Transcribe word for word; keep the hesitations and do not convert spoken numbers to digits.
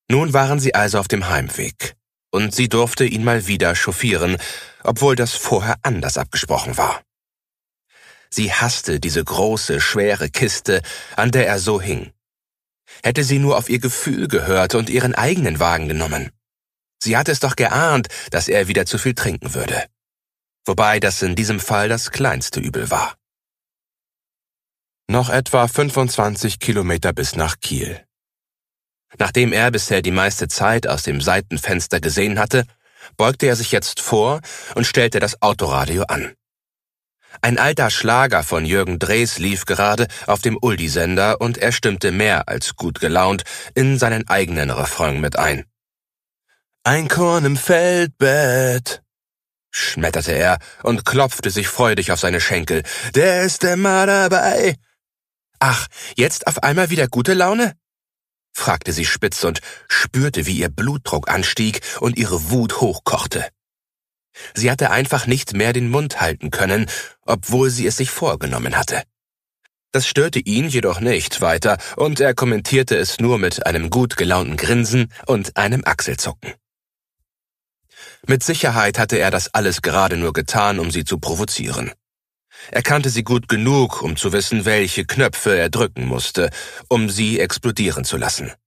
Nun waren sie also auf dem Heimweg, und sie durfte ihn mal wieder chauffieren, obwohl das vorher anders abgesprochen war. Sie hasste diese große, schwere Kiste, an der er so hing. Hätte sie nur auf ihr Gefühl gehört und ihren eigenen Wagen genommen. Sie hatte es doch geahnt, dass er wieder zu viel trinken würde. Wobei das in diesem Fall das kleinste Übel war. Noch etwa fünfundzwanzig Kilometer bis nach Kiel. Nachdem er bisher die meiste Zeit aus dem Seitenfenster gesehen hatte, beugte er sich jetzt vor und stellte das Autoradio an. Ein alter Schlager von Jürgen Drees lief gerade auf dem Uldi-Sender und er stimmte mehr als gut gelaunt in seinen eigenen Refrain mit ein. Ein Korn im Feldbett, schmetterte er und klopfte sich freudig auf seine Schenkel. Der ist immer dabei. Ach, jetzt auf einmal wieder gute Laune? Fragte sie spitz und spürte, wie ihr Blutdruck anstieg und ihre Wut hochkochte. Sie hatte einfach nicht mehr den Mund halten können, obwohl sie es sich vorgenommen hatte. Das störte ihn jedoch nicht weiter und er kommentierte es nur mit einem gut gelaunten Grinsen und einem Achselzucken. Mit Sicherheit hatte er das alles gerade nur getan, um sie zu provozieren. Er kannte sie gut genug, um zu wissen, welche Knöpfe er drücken musste, um sie explodieren zu lassen.